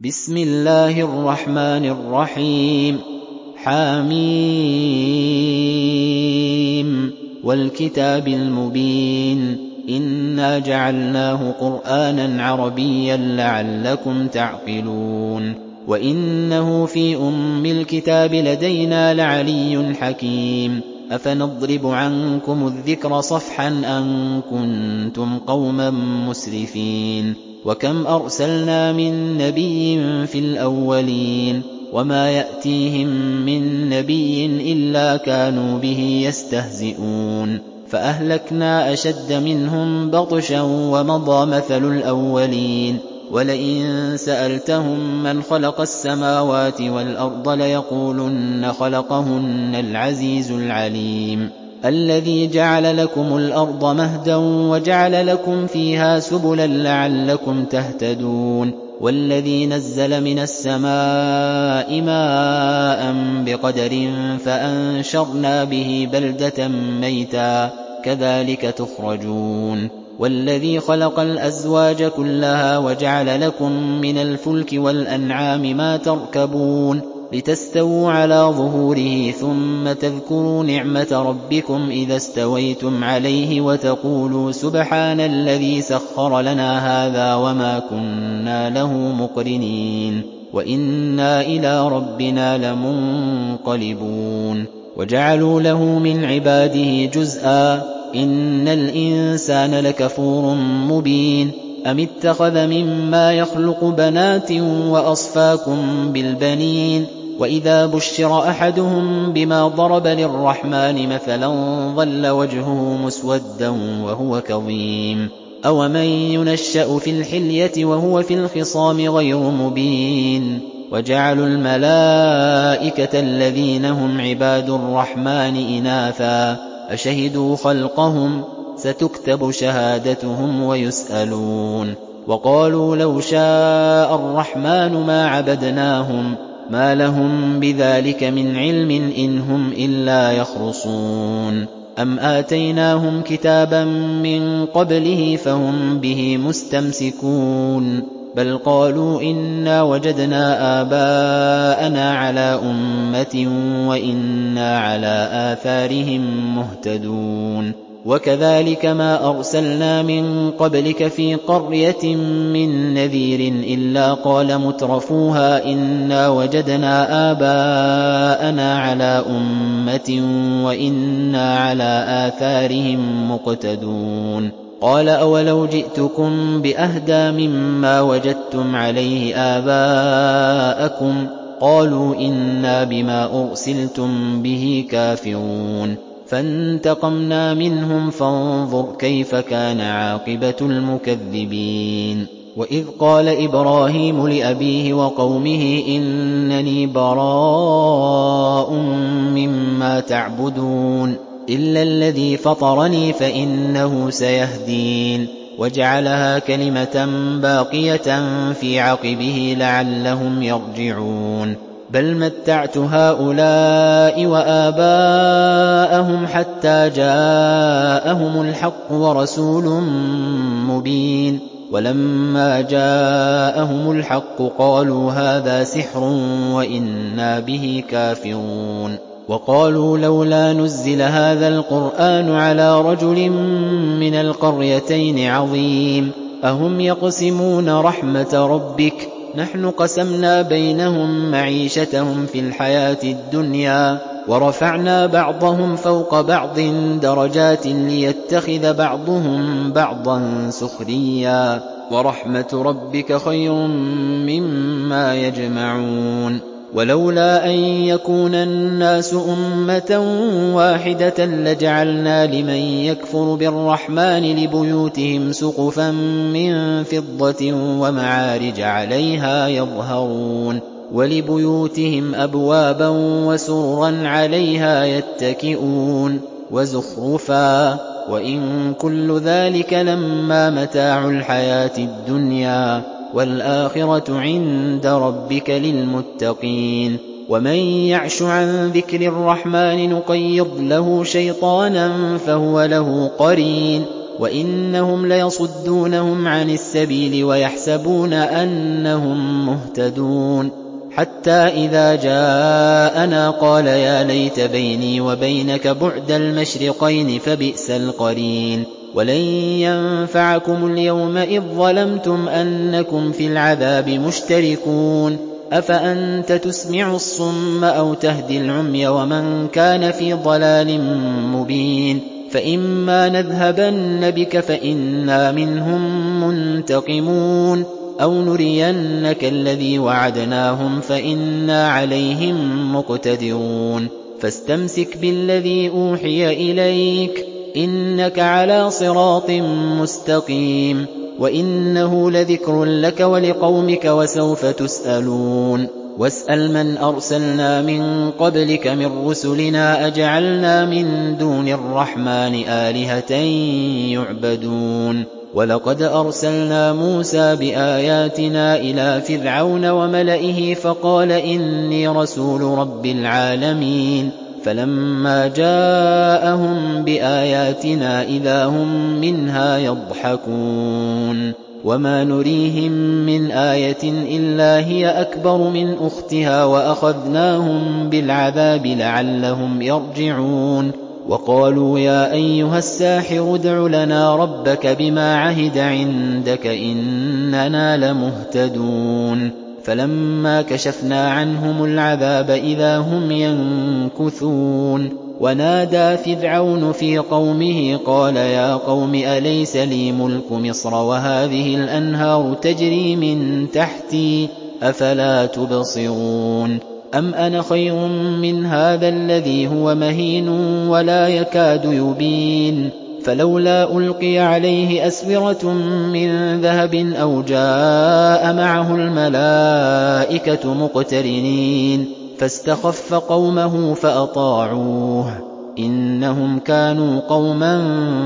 بسم الله الرحمن الرحيم حم والكتاب المبين إنا جعلناه قرآنا عربيا لعلكم تعقلون وإنه في الكتاب لدينا لعلي حكيم أفنضرب عنكم الذكر صفحا أن كنتم قوما مسرفين وكم أرسلنا من نبي في الأولين وما يأتيهم من نبي إلا كانوا به يستهزئون فأهلكنا أشد منهم بطشا ومضى مثل الأولين ولئن سألتهم من خلق السماوات والأرض ليقولن خلقهن العزيز العليم الذي جعل لكم الأرض مهدا وجعل لكم فيها سبلا لعلكم تهتدون والذي نزل من السماء ماء بقدر فأنشرنا به بلدة ميتا كذلك تخرجون والذي خلق الأزواج كلها وجعل لكم من الفلك والأنعام ما تركبون لتستووا على ظهوره ثم تذكروا نعمة ربكم إذا استويتم عليه وتقولوا سبحان الذي سخر لنا هذا وما كنا له مقرنين وإنا إلى ربنا لمنقلبون وجعلوا له من عباده جزءا إن الإنسان لكفور مبين أم اتخذ مما يخلق بنات وأصفاكم بالبنين وإذا بشر أحدهم بما ضرب للرحمن مثلا ظل وجهه مسودا وهو كظيم أومن ينشأ في الحلية وهو في الخصام غير مبين وجعلوا الملائكة الذين هم عباد الرحمن إناثا أشهدوا خلقهم ستكتب شهادتهم ويسألون وقالوا لو شاء الرحمن ما عبدناهم ما لهم بذلك من علم إن هم إلا يخرصون أم آتيناهم كتابا من قبله فهم به مستمسكون بل قالوا إنا وجدنا آباءنا على أمة وإنا على آثارهم مهتدون وكذلك ما أرسلنا من قبلك في قرية من نذير إلا قال مترفوها إنا وجدنا آباءنا على أمة وإنا على آثارهم مقتدون قال أولو جئتكم بأهدى مما وجدتم عليه آباءكم قالوا إنا بما أرسلتم به كافرون فانتقمنا منهم فانظر كيف كان عاقبة المكذبين وإذ قال إبراهيم لأبيه وقومه إنني براء مما تعبدون إلا الذي فطرني فإنه سيهدين وجعلها كلمة باقية في عقبه لعلهم يرجعون بل متعت هؤلاء وآباءهم حتى جاءهم الحق ورسول مبين ولما جاءهم الحق قالوا هذا سحر وإنا به كافرون وقالوا لولا نزل هذا القرآن على رجل من القريتين عظيم أهم يقسمون رحمة ربك نحن قسمنا بينهم معيشتهم في الحياة الدنيا ورفعنا بعضهم فوق بعض درجات ليتخذ بعضهم بعضا سخريا ورحمة ربك خير مما يجمعون ولولا أن يكون الناس أمة واحدة لجعلنا لمن يكفر بالرحمن لبيوتهم سقفا من فضة ومعارج عليها يظهرون ولبيوتهم أبوابا وسررا عليها يتكئون وزخرفا وإن كل ذلك لما متاع الحياة الدنيا والآخرة عند ربك للمتقين ومن يعش عن ذكر الرحمن نقيض له شيطانا فهو له قرين وإنهم ليصدونهم عن السبيل ويحسبون أنهم مهتدون حتى إذا جاءنا قال يا ليت بيني وبينك بعد المشرقين فبئس القرين ولن ينفعكم اليوم إذ ظلمتم أنكم في العذاب مشتركون أفأنت تسمع الصم أو تهدي العمي ومن كان في ضلال مبين فإما نذهبن بك فإنا منهم منتقمون أو نرينك الذي وعدناهم فإنا عليهم مقتدرون فاستمسك بالذي أوحي إليك إنك على صراط مستقيم وإنه لذكر لك ولقومك وسوف تسألون واسأل من أرسلنا من قبلك من رسلنا أجعلنا من دون الرحمن آلهة يعبدون ولقد أرسلنا موسى بآياتنا إلى فرعون وملئه فقال إني رسول رب العالمين فلما جاءهم بآياتنا إذا هم منها يضحكون وما نريهم من آية إلا هي أكبر من أختها وأخذناهم بالعذاب لعلهم يرجعون وقالوا يا أيها الساحر ادع لنا ربك بما عهد عندك إننا لمهتدون فلما كشفنا عنهم العذاب إذا هم ينكثون ونادى فرعون في قومه قال يا قوم أليس لي ملك مصر وهذه الأنهار تجري من تحتي أفلا تبصرون أم أنا خير من هذا الذي هو مهين ولا يكاد يبين فلولا ألقي عليه أسورة من ذهب أو جاء معه الملائكة مقترنين فاستخف قومه فأطاعوه إنهم كانوا قوما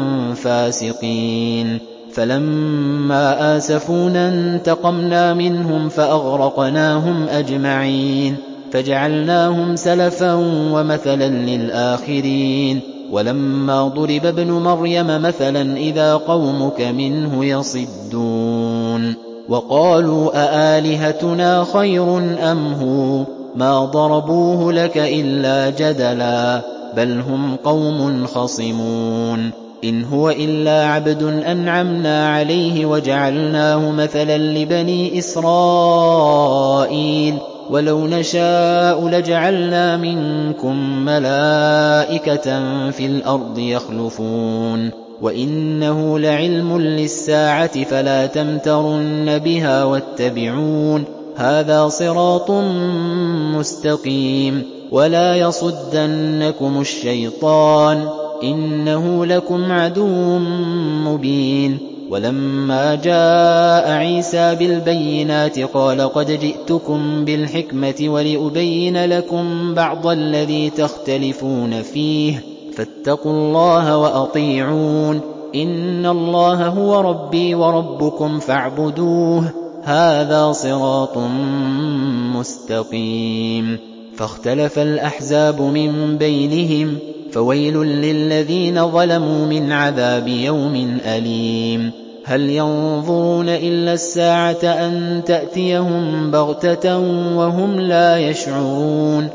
فاسقين فلما آسفونا انتقمنا منهم فأغرقناهم أجمعين فجعلناهم سلفا ومثلا للآخرين ولما ضرب ابن مريم مثلا إذا قومك منه يصدون وقالوا أآلهتنا خير أم هو ما ضربوه لك إلا جدلا بل هم قوم خصمون إن هو إلا عبد أنعمنا عليه وجعلناه مثلا لبني إسرائيل ولو نشاء لجعلنا منكم ملائكة في الأرض يخلفون وإنه لعلم للساعة فلا تمترن بها واتبعون هذا صراط مستقيم ولا يصدنكم الشيطان إنه لكم عدو مبين ولما جاء عيسى بالبينات قال قد جئتكم بالحكمة ولأبين لكم بعض الذي تختلفون فيه فاتقوا الله وأطيعون إن الله هو ربي وربكم فاعبدوه هذا صراط مستقيم فاختلف الأحزاب من بينهم فويل للذين ظلموا من عذاب يوم أليم هل ينظرون إلا الساعة أن تأتيهم بغتة وهم لا يشعرون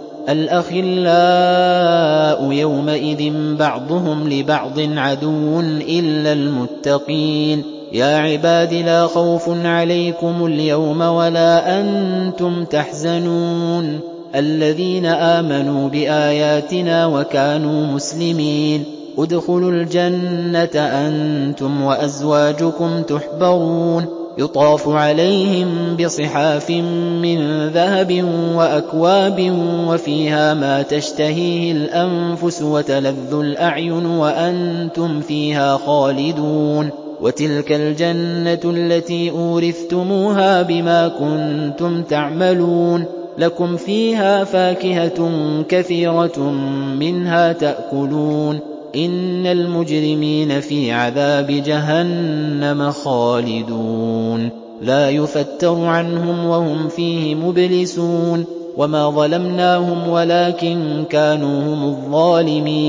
الأخلاء يومئذ بعضهم لبعض عدو إلا المتقين يا عباد لا خوف عليكم اليوم ولا أنتم تحزنون الذين آمنوا بآياتنا وكانوا مسلمين ادخلوا الجنة أنتم وأزواجكم تحبرون يطاف عليهم بصحاف من ذهب وأكواب وفيها ما تشتهيه الأنفس وتلذ الأعين وأنتم فيها خالدون وتلك الجنة التي أورثتموها بما كنتم تعملون لكم فيها فاكهة كثيرة منها تأكلون إن المجرمين في عذاب جهنم خالدون لا يفتر عنهم وهم فيه مبلسون وما ظلمناهم ولكن كانوا هم الظالمين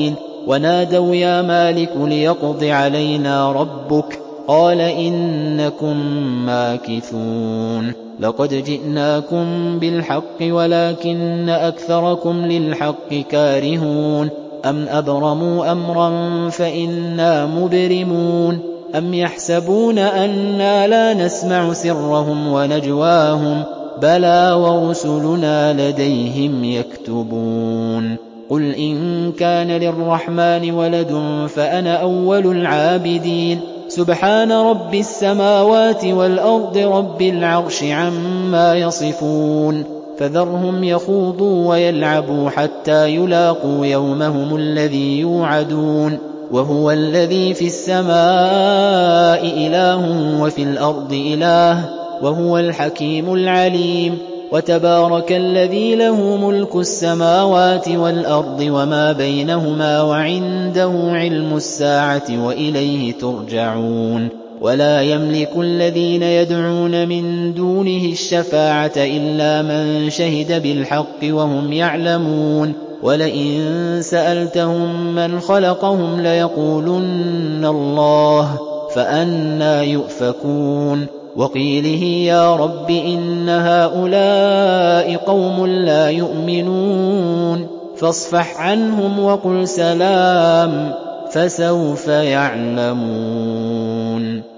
ونادوا يا مالك ليقض علينا ربك قال إنكم ماكثون لقد جئناكم بالحق ولكن أكثركم للحق كارهون أم أبرموا أمرا فإنا مبرمون أم يحسبون أنا لا نسمع سرهم ونجواهم بلى ورسلنا لديهم يكتبون قل إن كان للرحمن ولد فأنا أول العابدين سبحان رب السماوات والأرض رب العرش عما يصفون فذرهم يخوضوا ويلعبوا حتى يلاقوا يومهم الذي يوعدون وهو الذي في السماء إله وفي الأرض إله وهو الحكيم العليم وتبارك الذي له ملك السماوات والأرض وما بينهما وعنده علم الساعة وإليه ترجعون ولا يملك الذين يدعون من دونه الشفاعة إلا من شهد بالحق وهم يعلمون ولئن سألتهم من خلقهم ليقولن الله فأنى يؤفكون وقيله يا رب إن هؤلاء قوم لا يؤمنون فاصفح عنهم وقل سلام فسوف يعلمون